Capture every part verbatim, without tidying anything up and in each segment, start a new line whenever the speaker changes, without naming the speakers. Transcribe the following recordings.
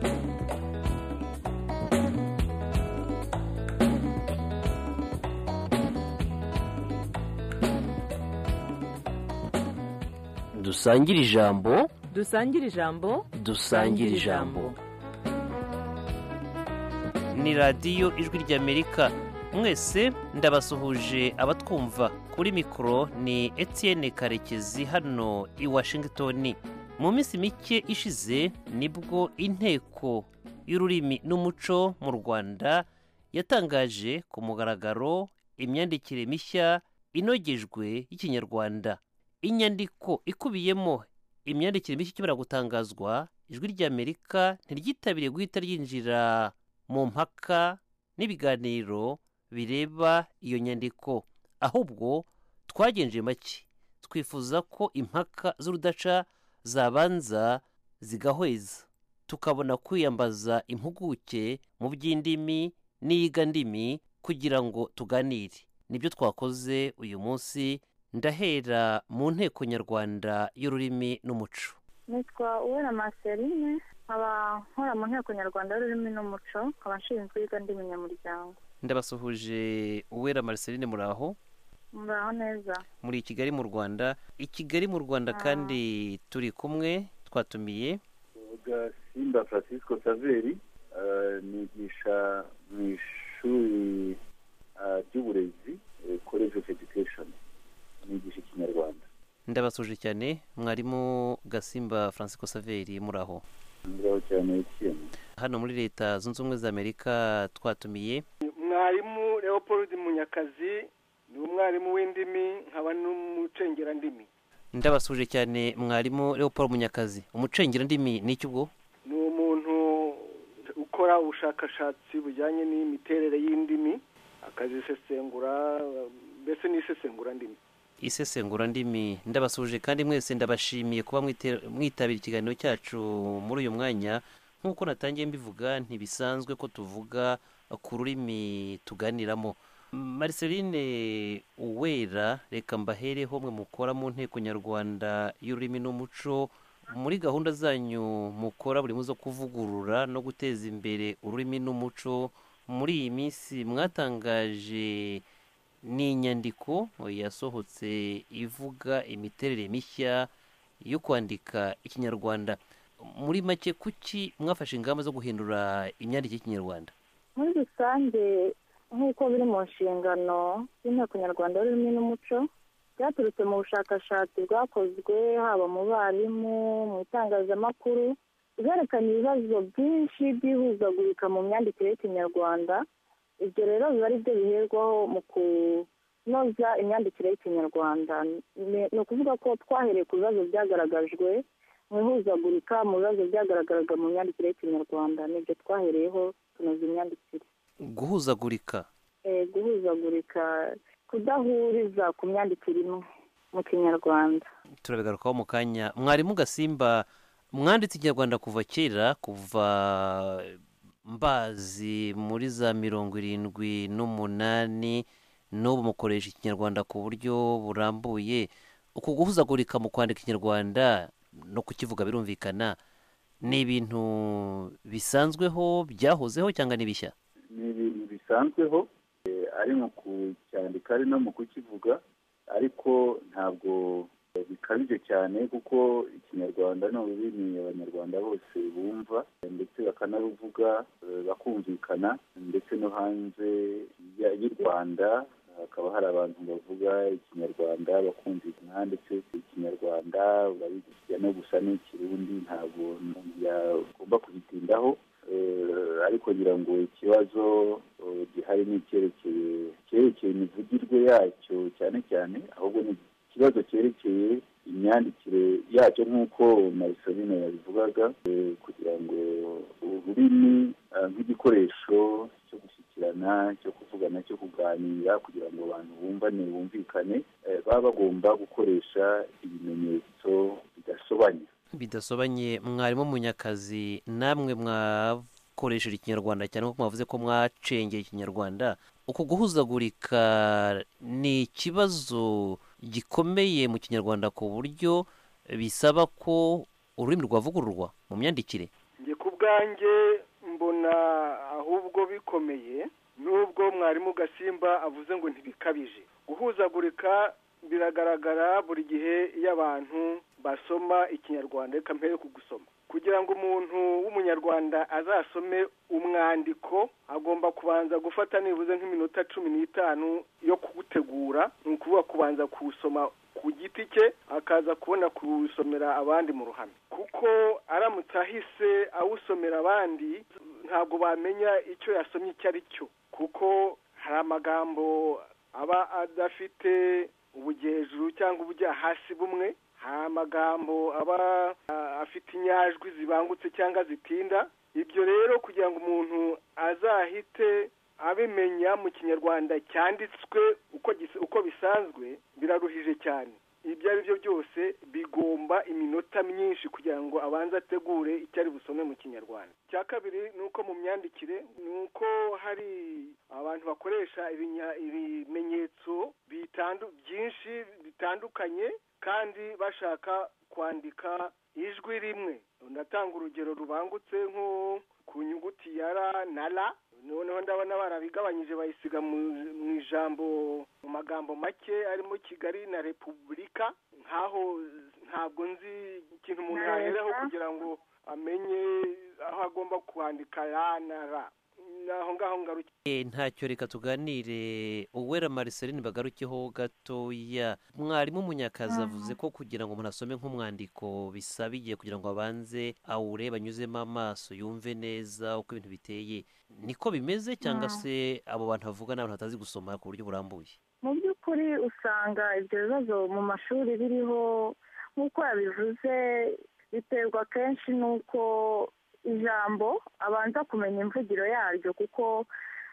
dusangire ijambo
dusangire ijambo
dusangire ijambo ni radiyo ijwi ry'Amerika. Mwese ndabasuhuje abatwumva. Kuri mikoro ni Etienne Karekezi hano i Washington. Mu minsi mike ishize nibwo inteko y'ururimi n'umuco mu Rwanda yatangaje ku mugaragaro imyandikire mishya inogejwe y'Ikinyarwanda. Inyandiko ikubiyemo imyandikire mishya ikimara gutangazwa, ijwi ry'Amerika ntiryitabiriye guhita ryinjira mu mpaka n'ibiganiro bireba iyo nyandiko, ahubwo twagenje make. Twifuza ko impaka z'urudaca zabanza zigahweza, tukabona kwiyambaza impuguke mu by'indimi n'iyigandimi kugira ngo tuganire. Nibyo twakoze uyu munsi. Ndahera mu nteko nyarwanda y'ururimi n'umuco.
Nitwa Uwera Marceline, nkaba nkora mu nteko nyarwanda y'ururimi n'umuco, nkaba nshinzwe iyigandimi nyamuryango.
Ndabasuhuje Uwera Marceline, muraho?
Muraho neza.
Muri Kigali mu Rwanda. I Kigali mu Rwanda kandi turi kumwe, twatumiye
Gasimba Francisco Saveri, nigisha mu ishuri ry'uburezi College of Education, nigisha Ikinyarwanda.
Ndabasuje cyane mwarimu Gasimba Francisco Saveri, muraho?
Muraho cyane cyane.
Hano muri Leta Zunze Ubumwe za Amerika twatumiye
mwarimu Leopold Munyakazi, ni umwarimu w'indimi nkaba n'umucengerandimi.
Ndabasuje cyane mwarimu Leopold Munyakazi. Umucengerandimi ni iki ubwo?
Ni umuntu ukora ubushakashatsi bujyanye n'imiterere y'indimi, akazisesengura, mbese n'isesengurandimi.
Isesengurandimi. Ndabasuje kandi mwese ndabashimiye kuba mwitabira ikiganiro cyacu muri uyu mwanya. Nk'uko natangiye mbivuga, ntibisanzwe ko tuvuga ku rurimi tuganiramo. Marceline Uwera, reka mbahereho mwe mukora mu nteko nyarwanda y'ururimi n'umuco. Muri gahunda zanyu mukora buri muzo kuvugurura no guteza imbere ururimi n'umuco, muri iyi minsi mwatangaje ni inyandiko yasohotse ivuga imiterere mishya yo kwandika Ikinyarwanda. Muri make, kuki mwafashe ingamba zo guhindura imyandikire y'Ikinyarwanda?
Muri rusange, nk'uko biri mu nshingano y'inteko nyarwanda y'ururimi n'umuco, byaturutse mu bushakashatsi bwakozwe haba mu barimu, mu itangazamakuru, bwerekana ibibazo byinshi byihuzagurika mu myandikire y'Ikinyarwanda. Ibyo rero biba ari byo biherwaho mu kunoza imyandikire y'Ikinyarwanda. Ni ukuvuga ko twahereye ku bibazo byagaragajwe mu ihuzagurika, mu bibazo byagaragaraga mu myandikire y'Ikinyarwanda, nibyo twahereyeho tunoza imyandikire.
Guhuzagurika?
Eh, guhuzagurika, kudahuriza ku myandikire imwe mu Kinyarwanda.
Turabigarukaho mu kanya. Mwarimu Gasimba, mwanditse Ikinyarwanda kuva kera, kuva mbazi muri za mirongo irindwi n'umunani, n'ubu mukoresha Ikinyarwanda ku buryo burambuye. Uku guhuzagurika mu kwandika Ikinyarwanda no kukivuga birumvikana, ni ibintu bisanzweho, byahozeho cyangwa ni bishya?
Ni ibintu bisanzweho, ari mu kucyandika ari no mu kukivuga, ariko ntabwo bikabije cyane kuko Ikinyarwanda ni ururimi abanyarwanda bose bumva ndetse bakanaruvuga bakumvikana, ndetse no hanze y'u Rwanda hakaba hari abantu bavuga Ikinyarwanda bakumvikana, ndetse Ikinyarwanda urabijya no gusa n'Ikirundi, ntabwo yagomba kugitindaho. Ariko ngira ngo ikibazo gihari ni icyerekeye cyerekeye imivugirwe yacyo cyane cyane, ahubwo ni ikibazo cyerekeye imyandikire yacyo nk'uko Marceline yabivugaga, kugira ngo ururimi nk'igikoresho cyo gushyikirana, cyo kuvugana, cyo kuganira, kugira ngo abantu bumvane bumvikane, baba bagomba gukoresha ibimenyetso bidasobanye.
bidasobanye. Mwarimu Munyakazi, namwe mwakoresheje Ikinyarwanda cyane kuko mwavuze ko mwacengeye Ikinyarwanda. Uku guhuzagurika ni ikibazo gikomeye mu Kinyarwanda ku buryo bisaba ko ururimi rwavugururwa mu myandikire.
Ngiye ku bwanjye mbona ahubwo bikomeye, nubwo mwarimu Gasimba avuze ngo ntibikabije. Guhuzagurika biragaragara buri gihe iyo abantu basoma ikinyarwanda. Reka mpere ku gusoma. Kugira ngo umuntu w'umunyarwanda azasome umwandiko agomba kubanza gufata nibuze nk'iminota cumi n'itanu yo kugutegura, ni ukuvuga kubanza kuwusoma ku giti cye akaza kubona kuwusomera abandi mu ruhame, kuko aramutse ahise awusomera abandi ntabwo bamenya icyo yasomye icyo ari cyo, kuko hari amagambo aba adafite ubujyejuru cyangwa ubujya hasi bumwe, hari amagambo aba afite inyajwi zibangutse cyangwa zitinda. Ibyo rero kugira ngo umuntu azahite abimenya mu kinyarwanda cyanditswe uko uko bisanzwe biraruhije cyane. Ibyo ari byo byose bigomba iminota myinshi kugira ngo abanze ategure icyo ari busome mu kinyarwanda. Cya kabiri ni uko mu myandikire ni uko hari abantu bakoresha ibimenyetso bitandu byinshi bitandukanye kandi bashaka kwandika ijwi rimwe. Ndatanga urugero rubangutse nko ku nyuguti ya ra na la, noneho ndabona barabigabanyije bayisiga mu ijambo mu magambo make arimo Kigali na Repubulika, nkaho ntabwo nzi ikintu umuntu yaheraho kugira ngo amenye aho agomba kwandika ra na ra. Naho ngaho ngarukiye.
Ntacyo, reka tuganire. Uwera Marceline bagarukeho gatoya. Mwarimu Munyakazi avuze ko kugira ngo umuntu asome nk'umwandiko bisaba igihe kugira ngo abanze awurebe anyuzemo amaso yumve neza uko ibintu biteye. Niko bimeze cyangwa se abo bantu bavuga n'abantu batazi gusoma ku buryo burambuye?
Mu by'ukuri usanga ibyo bibazo mu mashuri biriho, nk'uko yabivuze, biterwa kenshi n'uko ijambo abanza kumenya imvugiro yaryo, kuko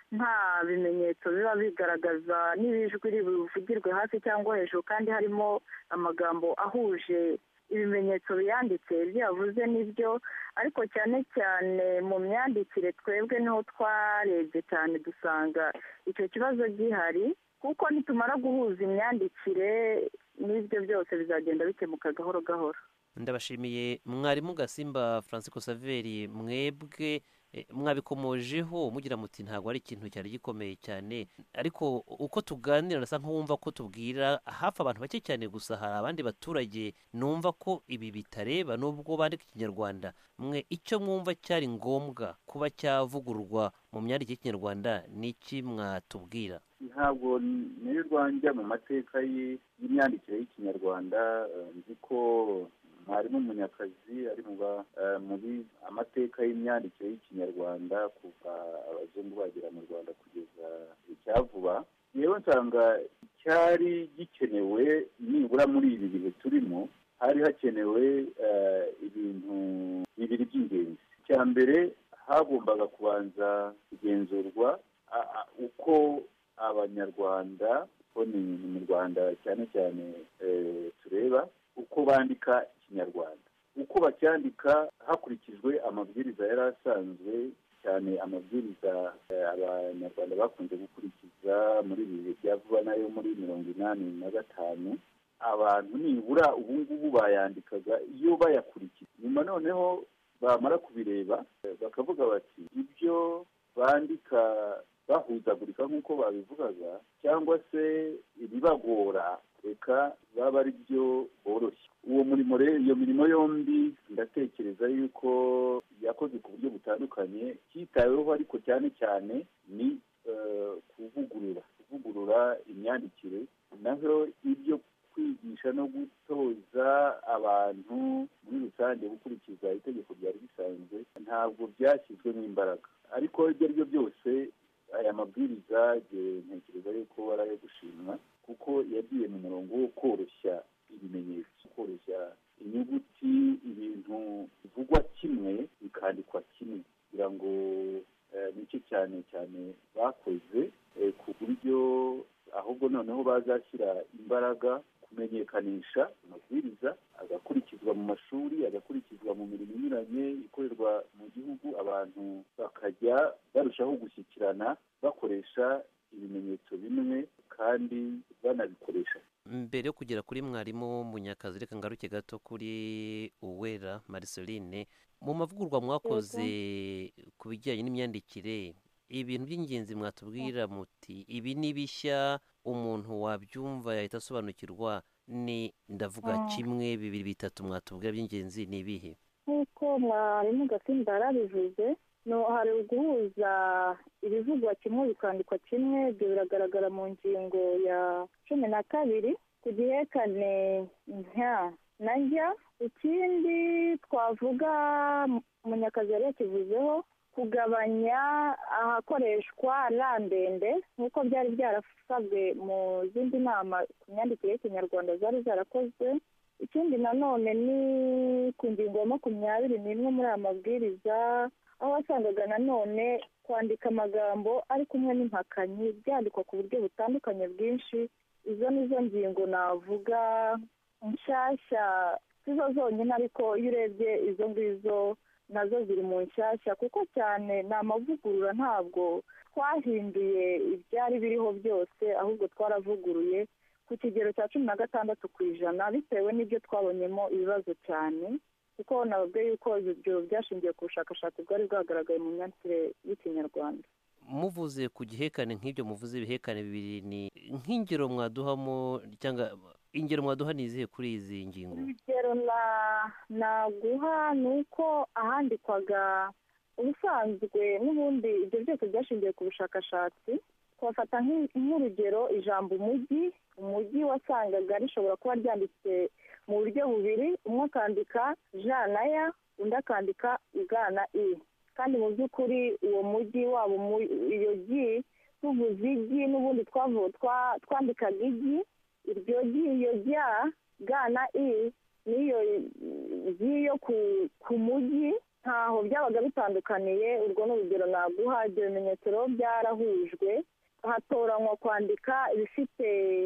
nta bimenyetso biba bigaragaza n'ibijwi ribivugirwe hasi cyangwa hejuru, kandi harimo amagambo ahuje ibimenyetso biyanditse. Ibyo yavuze nibyo, ariko cyane cyane mu myandikire twebwe niho twarebye cyane dusanga icyo kibazo gihari, kuko nitumara guhuza imyandikire n'ibyo byose bizagenda bikemuka gahoro gahoro.
Ndabashimiye. Mwarimu Gasimba Francisco Saveri, mwebwe mwabikomojeho mugira muti ntabwo ari ikintu cyari gikomeye cyane, ariko uko tuganira nasa nk'uwumva ko tubwira hafi abantu bake cyane gusa. Hari abandi baturage numva ko ibi bitareba nubwo bandika ikinyarwanda. Mwe icyo mwumva cyari ngombwa kuba cyavugururwa mu myandikire y'ikinyarwanda ni iki mwatubwira?
Ntabwo nirirwa njya mu mateka y'imyandikire y'ikinyarwanda. Nzi ko mwarimu Munyakazi ari muri amateka y'imyandikire y'ikinyarwanda kuva abazungu bagera mu Rwanda kugeza icyavuba. Yewe nsanga cyari gikenewe nibura muri ibi bihe turimo, hari hakenewe ibintu bibiri by'ingenzi. Icya mbere, hagombaga kubanza kugenzurwa uko abanyarwanda bo ni mu Rwanda cyane cyane tureba uko bandika ikinyarwanda, uko bacyandika hakurikijwe amabwiriza yari asanzwe, cyane amabwiriza abanyarwanda bakunze gukurikiza muri ibi bihe bya vuba nayo muri mirongo inani na gatanu. Abantu nibura ubu ngubu bayandikaga iyo bayakurikiza. Nyuma noneho bamara kubireba bakavuga bati ibyo bandika bahuzagurika nk'uko babivugaga, cyangwa se ibibagora reka baba ari byo boroshye. Uwo murimo rero, iyo mirimo yombi ndatekereza yuko yakozwe ku buryo butandukanye. Cyitaweho ariko cyane cyane ni kuvugurura kuvugurura imyandikire, naho ibyo kwigisha no gutoza abantu muri rusange gukurikiza itegeko ryari risanzwe ntabwo byashyizwemo imbaraga. Ariko ibyo ari byo byose aya mabwiriza ntekereza yuko ari ayo gushimwa, kuko yagiye mu murongo wo koroshya ibimenyetso, koroshya inyuguti, ibintu bivugwa kimwe bikandikwa kimwe, kugira ngo nicyo cyane cyane bakoze, ku buryo ahubwo noneho bazashyira imbaraga kumenyekanisha amabwiriza, agakurikizwa mu mashuri, agakurikizwa mu mirimo inyuranye ikorerwa mu gihugu, abantu bakajya barushaho gushyikirana bakoresha ibimenyetso bimwe kandi banabikoresha.
Mbere yo kugera kuri mwarimu Munyakazi, reka ngaruke gato kuri Uwera Marceline. mu mavugurwa mwakoze ku bijyanye n'imyandikire ibintu by'ingenzi mwatubwira muti ibi ni bishya umuntu wabyumva yahita asobanukirwa, ni ndavuga kimwe bibiri bitatu mwatubwira by'ingenzi ni ibihe?
nk'uko mwarimu Gasimba yarabivuze, no hari uguhuza ibivugwa kimwe bikandikwa kimwe. Ibyo biragaragara mu ngingo ya cumi na kabiri ku gihekane nka na njya. Ikindi twavuga Munyakazi yari yakivuzeho, kugabanya ahakoreshwa ra ndende nk'uko byari byarasabwe mu zindi nama ku myandikire y'ikinyarwanda zari zarakozwe. Ikindi nanone ni ku ngingo ya makumyabiri n'imwe muri aya mabwiriza, aho wasangaga nanone kwandika amagambo ari kumwe n'impakanyi byandikwa ku buryo butandukanye bwinshi. Izo ni zo ngingo navuga nshyashya, si zo zonyine, ariko iyo urebye izo ngizo nazo ziri mu nshyashya, kuko cyane ni amavugurura, ntabwo twahinduye ibyari biriho byose, ahubwo twaravuguruye ku kigero cya cumi na gatandatu ku ijana bitewe n'ibyo twabonyemo ibibazo cyane, kuko nababwiye yuko ibyo byashingiye ku bushakashatsi bwari bwagaragaye mu myandikire y'ikinyarwanda.
Muvuze ku gihekane nk'ibyo muvuze ibihekane bibiri, ni nk'ingero mwaduhamo cyangwa ingero mwaduha ni izihe kuri izi ngingo?
Ingero naguha ni uko ahandikwaga ubusanzwe n'ubundi ibyo byose byashingiye ku bushakashatsi. Twafata nk'urugero ijambo umujyi. Umujyi wasangaga rishobora kuba ryanditse mu buryo bubiri, umwe akandika ja na ya, undi akandika ga na i, kandi mu by'ukuri uwo mujyi wabo iyo gi tuvuze igi n'ubundi twandikaga igi, iryo gi iyo jya ga na i n'iyo gi yo ku mujyi ntaho byabaga bitandukaniye. Urwo ni urugero naguha. Ibyo bimenyetso rero byarahujwe, hatoranywa kwandika ibifite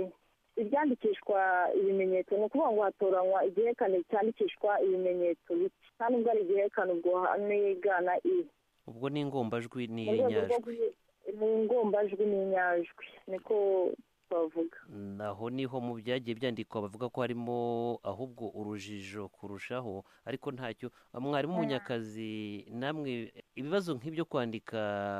ibyandikishwa ibimenyetso. Ni ukuvuga ngo hatoranywa igihekane cyandikishwa ibimenyetso bike, nta nubwo ari igihekane, ubwo ni ga na i.
Ubwo ni ingombajwi n'inyajwi.
Ni ingombajwi n'inyajwi, niko bavuga.
Naho niho mu byagiye byandikwa bavuga ko harimo ahubwo urujijo kurushaho, ariko ntacyo. Mwarimu Munyakazi, namwe ibibazo nk'ibyo kwandika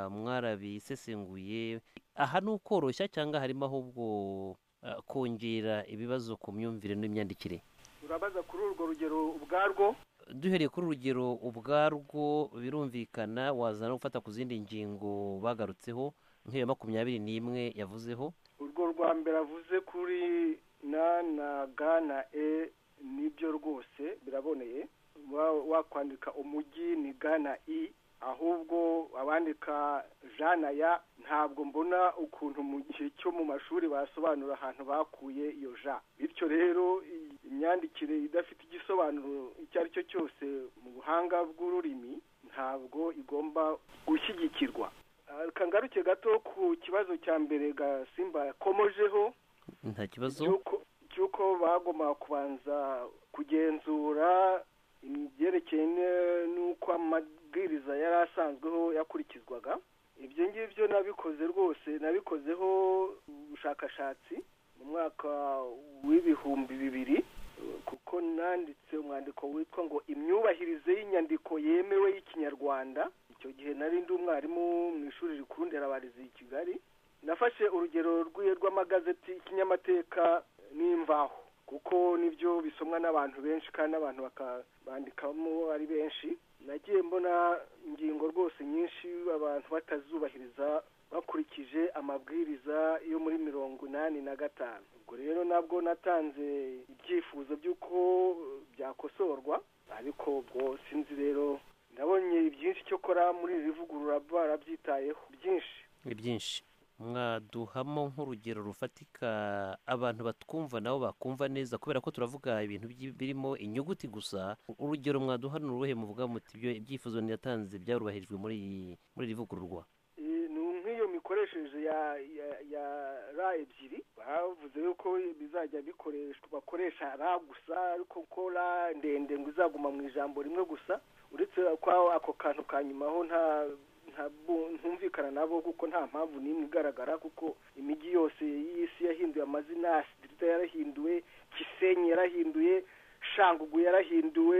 mwarabisesenguye, aha ni ukoroshya cyangwa harimo ahubwo kongera ibibazo ku myumvire n'imyandikire?
urabaza kuri urwo rugero ubwarwo?
Duhereye kuri urugero ubwarwo birumvikana, wazana no gufata ku zindi ngingo bagarutseho nk'iyo makumyabiri n'imwe yavuzeho.
Urwo rwa mbere avuze kuri na na ga na e nibyo rwose biraboneye. Wakwandika umujyi ni ga na i, ahubwo abandika ja na ya ntabwo mbona ukuntu mu gihe cyo mu mashuri basobanura ahantu bakuye iyo ja. Bityo rero imyandikire idafite igisobanuro icyo ari cyo cyose mu buhanga bw'ururimi ntabwo igomba gushyigikirwa. Kangaruke gato ku kibazo cya mbere Gasimba yakomojeho,
nta kibazo,
cy'uko bagomba kubanza kugenzura ibyerekeye n'uko amabwiriza yari asanzweho yakurikizwaga. Ibyo ngibyo nabikoze rwose, nabikozeho ubushakashatsi mu mwaka w'ibihumbi bibiri, kuko nanditse umwandiko witwa ngo imyubahirize y'inyandiko yemewe y'ikinyarwanda. Icyo gihe nari ndi umwarimu mu ishuri rikuru Nderabarizi i Kigali. Nafashe urugero rw'amagazeti, ikinyamateka n'imvaho, kuko nibyo bisomwa n'abantu benshi kandi n'abantu bakabandikamo ari benshi. Nagiye mbona ingingo rwose nyinshi abantu batazubahiriza bakurikije amabwiriza yo muri mirongo inani na gatanu. Ubwo rero nabwo natanze ibyifuzo by'uko byakosorwa, ariko ubwo sinzi rero, ndabonye byinshi cyo kora muri iri vugurura barabyitayeho byinshi.
Ni byinshi. Mwaduhamo nk'urugero rufatika abantu batwumva nabo bakumva neza, kubera ko turavuga ibintu birimo inyuguti gusa. Urugero mwaduha ni uruhe muvuga muti ibyo ibyifuzo yatanze byarubahirijwe muri muri iri vugururwa?
Ni nk'iyo mikoresheje ya ya ra ebyiri, bavuze yuko bizajya bikoreshwa bakoresha ra gusa, ariko ko ra ndende ngo izaguma mu ijambo rimwe gusa, uretse ko ako kantu kanyumaho nta ntumvikana nabo, kuko nta mpamvu n'imwe igaragara, kuko imijyi yose y'isi yahinduye amazina. Sidirita yarahinduwe, Gisenyi yarahinduye, Shangugu yarahinduwe,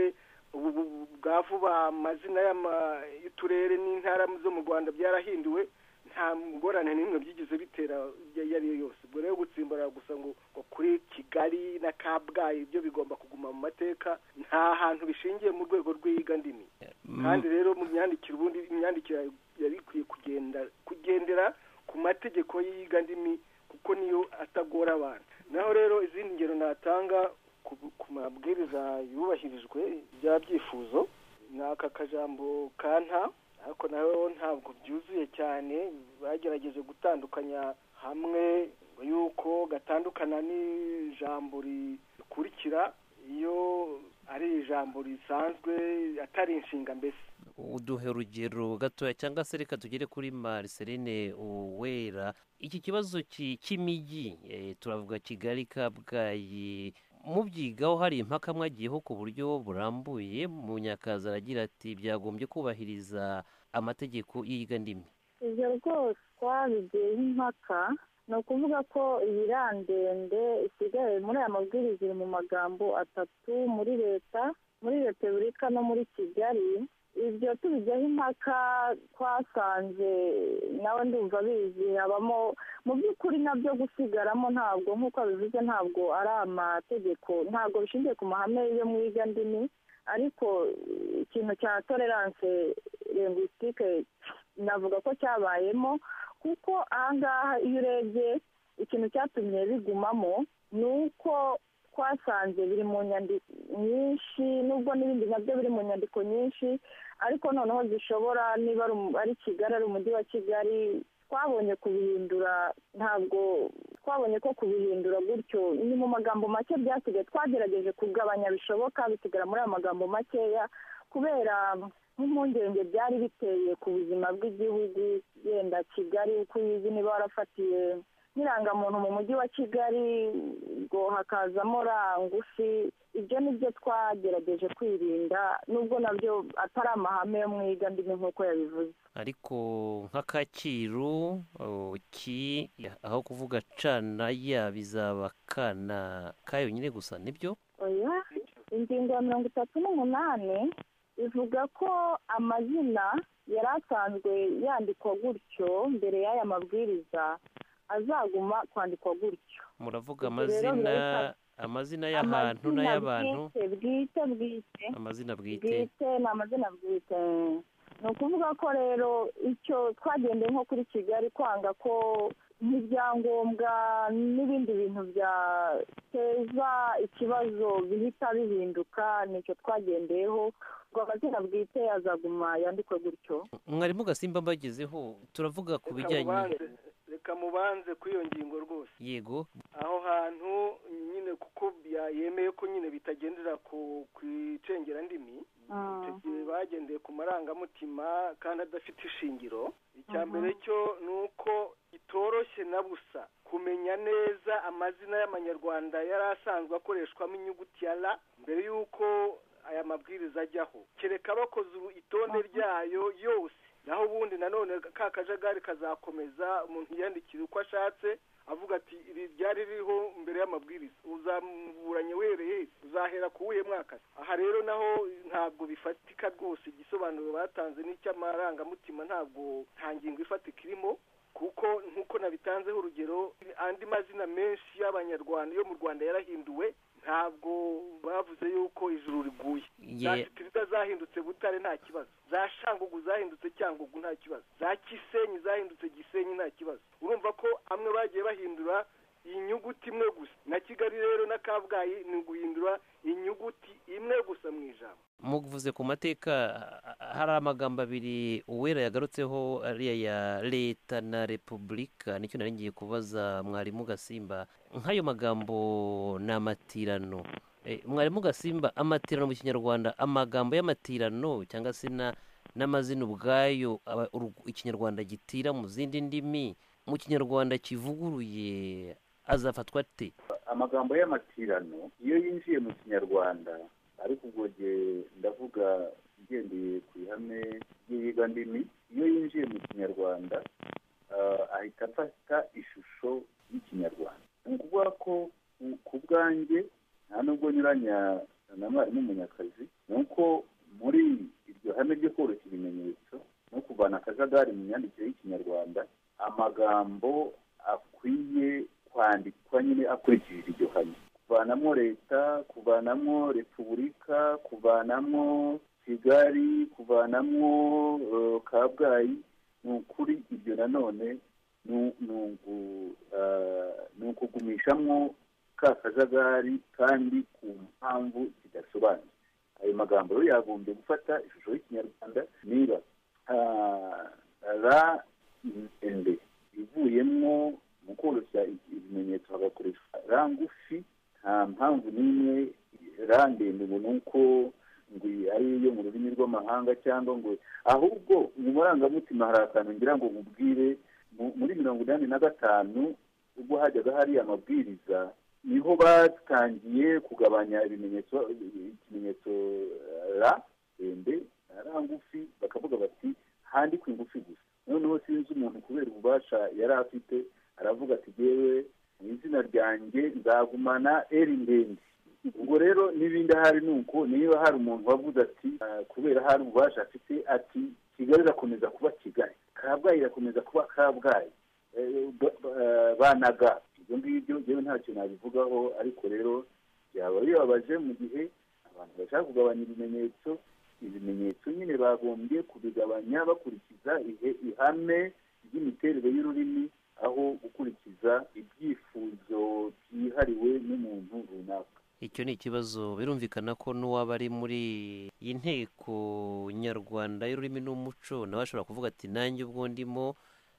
ubu bwa vuba amazina y'uturere n'intara zo mu Rwanda byarahinduwe, nta ngorane n'imwe byigize bitera iyo ari yo yose. Ubwo rero gutsimbara gusa ngo kuri Kigali na Kabgayi ibyo bigomba kuguma mu mateka, nta hantu bishingiye mu rwego rw'iyiga ndimi. Kandi rero mu myandikire ubundi imyandikire yari ikwiye kugenda kugendera ku mategeko y'iyiga ndimi kuko niyo atagora abantu. Naho rero izindi ngero natanga ku mabwiriza yubahirijwe bya byifuzo ni aka kajambo kanta, ariko naho ntabwo byuzuye cyane. Bagerageje gutandukanya hamwe yuko gatandukana n'ijambo rikurikira iyo ari ijambo risanzwe atari inshinga mbese.
Uduhe urugero gatoya cyangwa se reka tugere kuri Marceline Uwera. Iki kibazo cy'imijyi turavuga Kigali, Kabgayi, mubyigaho hari impaka mwagiyeho ku buryo burambuye. Munyakazi aragira ati byagombye kubahiriza amategeko y'iyiga ndimi.
Ibyo rwose twabigiyeho impaka, ni ukuvuga ko ibirandende isigaye muri aya mabwiriza iri mu magambo atatu muri leta, muri Repubulika no muri Kigali. Ibyo tubijyaho impaka twasanze nawe ndumva bizi habamo mu by'ukuri nabyo gusigaramo, ntabwo nk'uko bivuze ntabwo ari amategeko, ntabwo bishingiye ku mahame yo mu iyiga ndimi, ariko ikintu cya tolerance linguistique navuga ko cyabayemo, kuko ahangaha iyo urebye ikintu cyatumye bigumamo ni uko twasanze biri mu nyandiko nyinshi, nubwo n'ibindi nabyo biri mu nyandiko nyinshi, ariko noneho zishobora niba ari Kigali, ari umujyi wa Kigali, twabonye kubihindura, ntabwo twabonye ko kubihindura gutyo ni mu magambo make byasigaye. Twagerageje kugabanya bishoboka bisigara muri ayo magambo makeya kubera nk'impungenge byari biteye ku buzima bw'igihugu. Yenda Kigali uko uyizi niba warafatiye nk'irangamuntu mu mujyi wa Kigali ngo hakazamo ra ngufi, ibyo nibyo twagerageje kwirinda, nubwo nabyo atari amahame yo mu iyiga ndimi nk'uko yabivuze.
Ariko nka Kacyiru ki aho kuvuga cana ya bizaba kana kayo nyine gusa, nibyo?
Oya, ingingo ya mirongo itatu n'umunani ivuga ko amazina yari asanzwe yandikwa gutyo mbere y'aya mabwiriza azaguma kwandikwa gutyo.
Muravuga amazina amazina y'ahantu n'ay'abantu
bwite bwite
amazina bwite
bwite ni amazina bwite. Ni ukuvuga ko rero icyo twagendeye nko kuri Kigali kwanga ko nk'ibyangombwa n'ibindi bintu byateza ikibazo bihita bihinduka, nicyo twagendeyeho, ngo amazina bwite azaguma yandikwe gutyo.
Mwarimu Gasimba mbagezeho turavuga ku bijyanye,
reka mubanze kuri iyo ngingo rwose.
Yego,
aho hantu nyine kuko yemeye ko nyine bitagendera ku icengera ndimi, bagendeye ku marangamutima kandi adafite ishingiro. Icya mbere cyo ni uko itoroshye na busa kumenya neza amazina y'amanyarwanda yari asanzwe akoreshwamo inyuguti ya ra mbere y'uko aya mabwiriza ajyaho, kereka bakoze itonde ryayo yose, naho ubundi nanone ka kajagari kazakomeza, umuntu yandikira uko ashatse avuga ati iri ryari ririho mbere y'amabwiriza, uzamuburanye wereye uzahera ku wuhe mwaka? Aha rero naho ntabwo bifatika rwose. Igisobanuro batanze n'icy'amarangamutima ntabwo nta ngingo ifatika irimo, kuko nk'uko nabitanzeho urugero, andi mazina menshi y'abanyarwanda yo mu Rwanda yarahinduwe, ntabwo bavuze yuko ijuru riguye. Za Kitirida zahindutse Butare nta kibazo, za Shangugu zahindutse Cyangugu nta kibazo, za Gisenyi zahindutse Gisenyi nta kibazo. Urumva ko amwe bagiye bahindura inyuguti imwe gusa. Na Kigali rero na Kabgayi ni guhindura inyuguti imwe gusa mu ijambo.
Muvuze ku mateka, hari amagambo abiri Uwera yagarutseho, ariya ya leta na Repubulika, nicyo nari ngiye kubaza mwarimu Gasimba. Nk'ayo magambo ni amatirano. E, mwarimu Gasimba, amatirano mu Kinyarwanda, amagambo y'amatirano cyangwa se n'amazina ubwayo Ikinyarwanda gitira mu zindi ndimi, mu Kinyarwanda kivuguruye azafatwa ate?
Amagambo y'amatirano iyo yinjiye mu Kinyarwanda, ariko ubwo ndavuga igendeye ku ihame ry'iyiga ndimi, iyo yinjiye mu Kinyarwanda ahita afata ishusho y'Ikinyarwanda. Ni ukuvuga ko ku bwanjye nta nubwo nyuranya na mwarimu Munyakazi, ni uko muri iryo hame ryo koroshya ibimenyetso no kuvana akajagari mu myandikire y'ikinyarwanda, amagambo akwiye kwandikwa nyine akurikije iryo hame, kuvanamo leta, kuvanamo repubulika, kuvanamo kigali, kuvanamo uh, kabgayi. Ni ukuri ibyo nanone ni ukugumishamo ka kajagari kandi ku mpamvu zidasobanutse. Ayo magambo rero yagombye gufata ishusho y'ikinyarwanda, niba ra ndende ivuyemo mu koroshya ibimenyetso hagakoreshwa ra ngufi, nta mpamvu n'imwe ra ndende ngo ni uko ngo ari iyo mu rurimi rw'amahanga cyangwa ngo, ahubwo mu marangamutima hari akantu ngira ngo mubwire. Muri mirongo inani na gatanu ubwo hajyaga hari amabwiriza, niho batangiye kugabanya ibimenyetso ikimenyetso ra ndende ra ngufi, bakavuga bati handikwe ingufi gusa. Noneho sinzi umuntu kubera ububasha yari afite aravuga ati yewe mu izina ryanjye nzagumana eri ndende. Ubwo rero n'ibindi ahari ni uko, niba hari umuntu wavuze ati kubera hari ububasha afite ati Kigali irakomeza kuba Kigali, Kabgayi irakomeza kuba Kabgayi, banaga, ibyo ngibyo yewe ntacyo nabivugaho. Ariko rero byaba bibabaje mu gihe abantu bashaka kugabanya ibimenyetso. Ibimenyetso nyine bagombye kubigabanya bakurikiza ihame ry'imiterere y'ururimi, aho gukurikiza ibyifuzo byihariwe n'umuntu runaka.
Icyo ni ikibazo birumvikana ko n'uwaba ari muri iyi nteko nyarwanda y'ururimi n'umuco nawe ashobora kuvuga ati nanjye ubwo ndimo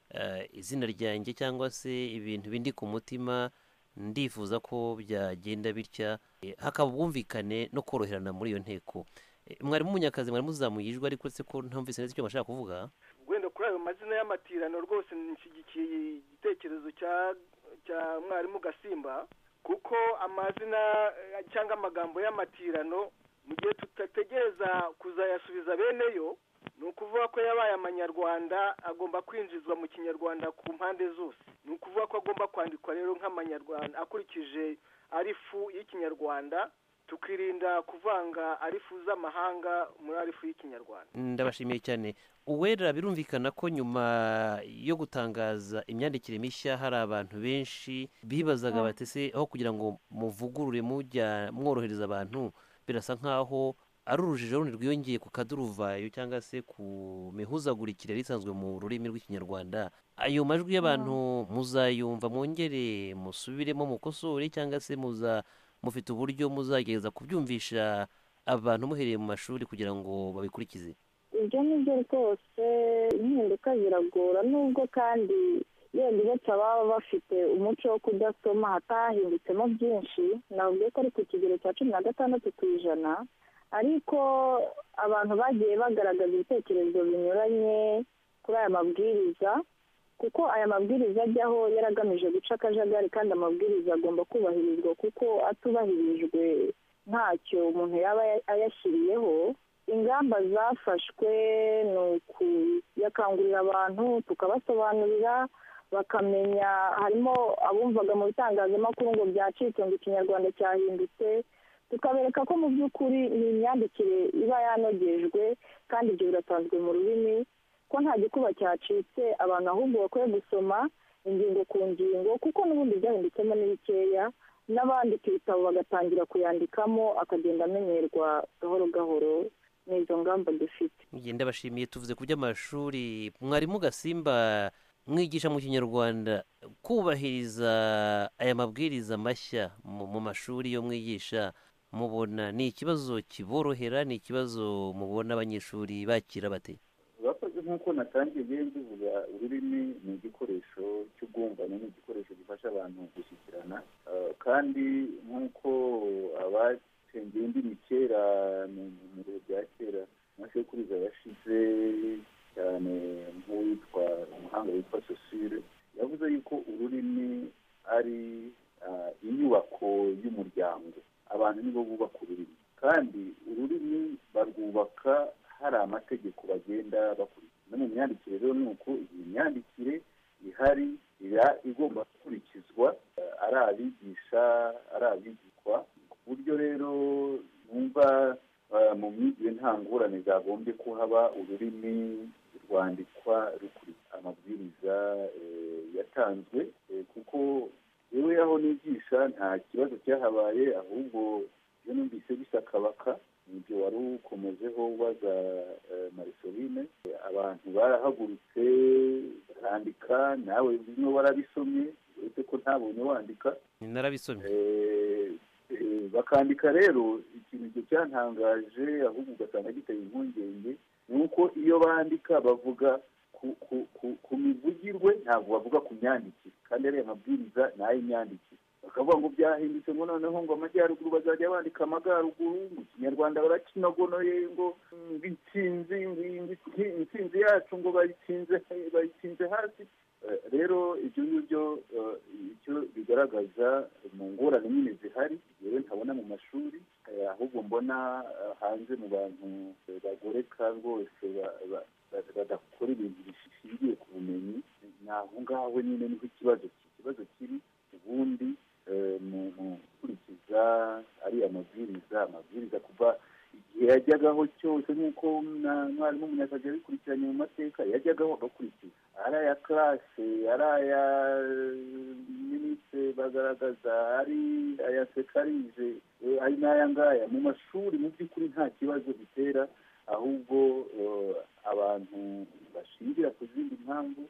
izina ryanjye cyangwa se ibintu bindi ku mutima ndifuza ko byagenda bitya, hakaba ubwumvikane no koroherana muri iyo nteko. Mwarimu Munyakazi, mwari muzamuye ijwi ariko se ko ntumvise neza icyo bashaka kuvuga.
Wenda kuri ayo mazina y'amatirano rwose nshyigikiye igitekerezo cya cya mwarimu Gasimba, kuko amazina cyangwa amagambo y'amatirano mu gihe tutategereza kuzayasubiza beneyo, ni ukuvuga ko yabaye amanyarwanda agomba kwinjizwa mu kinyarwanda ku mpande zose. Ni ukuvuga ko agomba kwandikwa rero nk'amanyarwanda akurikije arifu y'ikinyarwanda, tukirinda kuvanga arifu z'amahanga muri arifu y'ikinyarwanda.
Ndabashimiye cyane. Uwera, birumvikana ko nyuma yo gutangaza imyandikire mishya hari abantu benshi bibazaga batese aho kugira ngo muvugurure mujya mworohereza abantu, birasa nkaho ari urujijo rundi rwiyongeye ku kaduruvayo cyangwa se ku mihuzagurikire risanzwe mu rurimi rw'ikinyarwanda. Ayo majwi y'abantu muzayumva, mwongere musubiremo mukosore, cyangwa se muza mufite uburyo muzagereza kubyumvisha abantu muhereye mu mashuri kugira ngo babikurikize?
Ibyo ni byo rwose, impinduka ziragora, nubwo kandi yenda uretse ababa bafite umuco wo kudasoma hatahinditsemo byinshi. Navuga ko ari ku kigero cya cumi na gatandatu ku ijana, ariko abantu bagiye bagaragaza ibitekerezo binyuranye kuri aya mabwiriza, kuko aya mabwiriza ajyaho yaragamije guca akajagari, kandi amabwiriza agomba kubahirizwa, kuko atubahirijwe ntacyo umuntu yaba ayashyiriyeho. Ingamba zafashwe ni ukuyakangurira abantu, tukabasobanurira bakamenya. Harimo abumvaga mu bitangazamakuru ngo byacitse, ngo ikinyarwanda cyahindutse, tukabereka ko mu by'ukuri ni imyandikire iba yanogejwe kandi ibyo biratanzwe mu rurimi, ko nta gikuba cyacitse. Abantu ahubwo bakwiye gusoma ingingo ku ngingo, kuko n'ubundi byahinditsemo ni bikeya, n'abandika ibitabo bagatangira kuyandikamo akagenda amenyerwa gahoro gahoro. N'izo ngamba dufite.
Ndabashimiye. Tuvuze ku by'amashuri, mwarimu Gasimba, mwigisha mu kinyarwanda, kubahiriza aya mabwiriza mashya mu mashuri yo mwigisha, mubona ni ikibazo kiborohera, ni ikibazo mubona abanyeshuri bakira bate?
Bakoze nk'uko natangiye bivuga, ururimi ni igikoresho cy'ubwumvane, ni igikoresho gifasha abantu gushyikirana, kandi nk'uko abasengeye indimi kera mu bihe bya kera, amasekuruza yashize cyane nk'uwitwa umuhanga witwa Saussure, yavuze yuko ururimi ari inyubako y'umuryango. Abantu nibo bubaka ururimi, kandi ururimi barwubaka hari amategeko bagenda bakurikiza. No mu myandikire rero ni uko iyi myandikire ihari igomba gukurikizwa, ari abigisha ari abigishwa, ku buryo rero numva mu byagombye ko haba ururimi rwandikwa rukurikira amabwiriza yatanzwe, kuko yewe aho nigisha nta kibazo cyahabaye, ahubwo iyo numvise bisakabaka nibyo wari ukomejeho ubaza Marisoline, abantu barahagurutse barandika, nawe bimwe warabisomye uretse ko ntabonye wandika.
Narabisomye.
Bakandika rero, ikintu cyantangaje ahubwo ugasanga giteye impungenge ni uko iyo bandika bavuga ku mivugirwe, ntabwo bavuga ku myandikire, kandi ariya mabwiriza ni ay'imyandikire. bakavuga ngo byahindutse ngo noneho ngo amajyaruguru bazajya bandika amajyaruguru, mu kinyarwanda barakinogonoye ngo intsinzi intsinzi yacu ngo bayitsinze bayitsinze hasi. Rero ibyo ngibyo icyo bigaragaza mu ngorane nyine zihari yewe ntabona mu mashuri, ahubwo mbona hanze mu bantu bagoreka rwose badakora ibintu bishingiye ku bumenyi. Ni aho ngaho nyine niho ikibazo ikibazo kiri. Ubundi mu gukurikiza ariya mabwiriza amabwiriza kuva igihe yajyagaho cyose, nk'uko mwarimu Munyakazi yabikurikiranye mu mateka, yajyagaho agakurikiza ari aya karase, ari aya minisitiri bagaragaza, ari aya sekarije, ari n'aya ngaya. Mu mashuri mu by'ukuri nta kibazo bitera, ahubwo abantu bashingira ku zindi mpamvu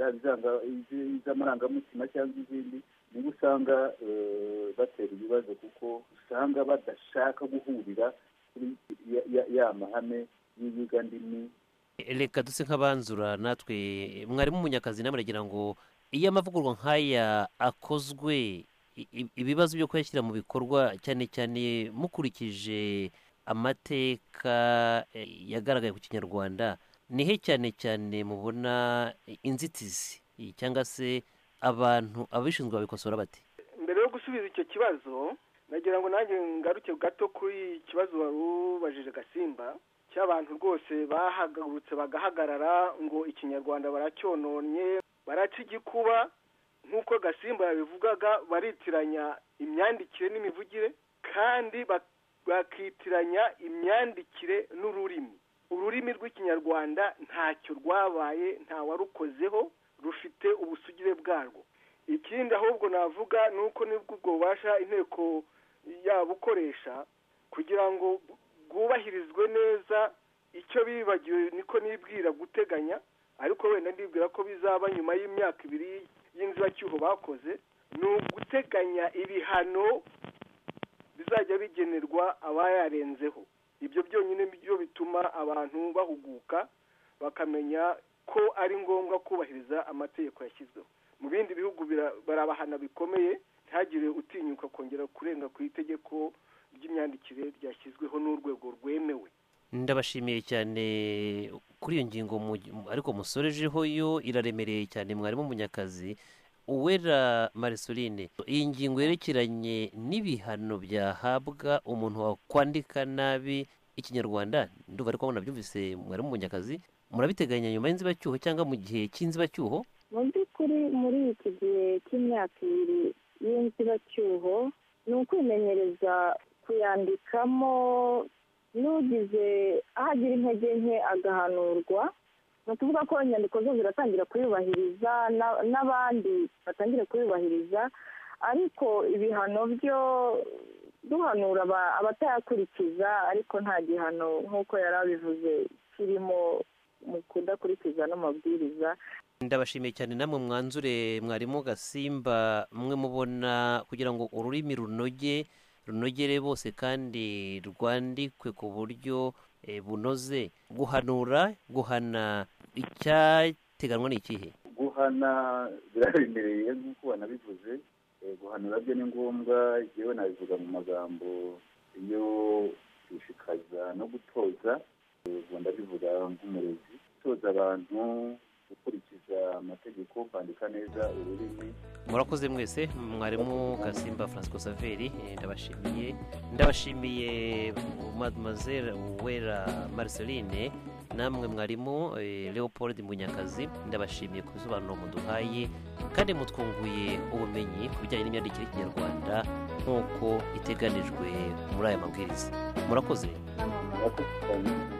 iz'amarangamutima cyangwa izindi, niba usanga batera ibibazo, kuko usanga badashaka guhurira kuri ya mahame y'iyigandimi.
Reka duse nk'abanzura natwe, mwarimu Munyakazi, namwe aragira ngo iyo amavugurwa nk'aya akozwe, ibibazo byo kuyashyira mu bikorwa, cyane cyane mukurikije amateka yagaragaye ku Kinyarwanda, nihe cyane cyane mubona inzitizi cyangwa se abantu ababishinzwe babikosora bati?
Mbere yo gusubiza icyo kibazo, nagira ngo nanjye ngaruke gato kuri ikibazo wari ubajije Gasimba, cy'abantu rwose bahagurutse bagahagarara ngo ikinyarwanda baracyononye, baraca igikuba. Nk'uko Gasimba yabivugaga, baritiranya imyandikire n'imivugire, kandi bakitiranya imyandikire n'ururimi. Ururimi rw'ikinyarwanda ntacyo rwabaye, nta warukozeho, rufite ubusugire bwarwo. Ikindi ahubwo navuga ni uko nibwo ubwo bubasha inteko yabukoresha kugira ngo bwubahirizwe neza. Icyo bibagiwe niko nibwira guteganya, ariko wenda ndibwira ko bizaba nyuma y'imyaka ibiri y'inzibacyuho bakoze, ni uguteganya ibihano bizajya bigenerwa abayarenzeho. Ibyo byonyine byo bituma abantu bahuguka bakamenya ko ari ngombwa kubahiriza amategeko yashyizweho. Mu bindi bihugu barabahana bikomeye, ntihagire utinyuka kongera kurenga ku itegeko ry'imyandikire ryashyizweho n'urwego rwemewe.
Ndabashimiye cyane kuri iyo ngingo, ariko musorejeho yo iraremereye cyane, mwarimu Munyakazi. Uwera Marisoline, iyi ngingo yerekeranye n'ibihano byahabwa umuntu wakwandika nabi ikinyarwanda, ndumva ariko nabyumvise mwarimu Munyakazi, murabiteganya nyuma y'inzibacyuho cyangwa mu gihe cy'inzibacyuho?
Mu by'ukuri muri iki gihe cy'imyaka ibiri y'inzibacyuho ni ukwimenyereza kuyandikamo, n'ugize aho agira intege nke agahanurwa. Ni ukuvuga ko inyandiko zo ziratangira kuyubahiriza, n'abandi batangire kuyubahiriza, ariko ibihano byo duhanura abatayakurikiza, ariko nta gihano nk'uko yari abivuze kirimo mu kudakurikiza n'amabwiriza.
Ndabashimiye cyane, namwe mwanzure mwarimu Gasimba, mwe mubona kugira ngo ururimi runoge runogere bose kandi rwandikwe ku buryo bunoze, guhanura guhana icyateganwa ni ikihe?
Guhana biraremereye nk'uko banabivuze, guhanura byo ni ngombwa. yewe nabivuga mu magambo yo gushishikaza no gutoza. ubu ndabivuga nk'umurezi, gutoza abantu gukurikiza amategeko, kwandika neza ururimi.
Murakoze mwese. Mwarimu Gasimba Francois Xavier, ndabashimiye ndabashimiye Mademoiselle Uwera Marisoline, namwe mwarimu Leopold Munyakazi, ndabashimiye ku bisobanuro muduhaye kandi mutwunguye ubumenyi ku bijyanye n'imyandikire y'ikinyarwanda nk'uko iteganijwe muri aya mabwiriza. Murakoze.
Murakoze cyane.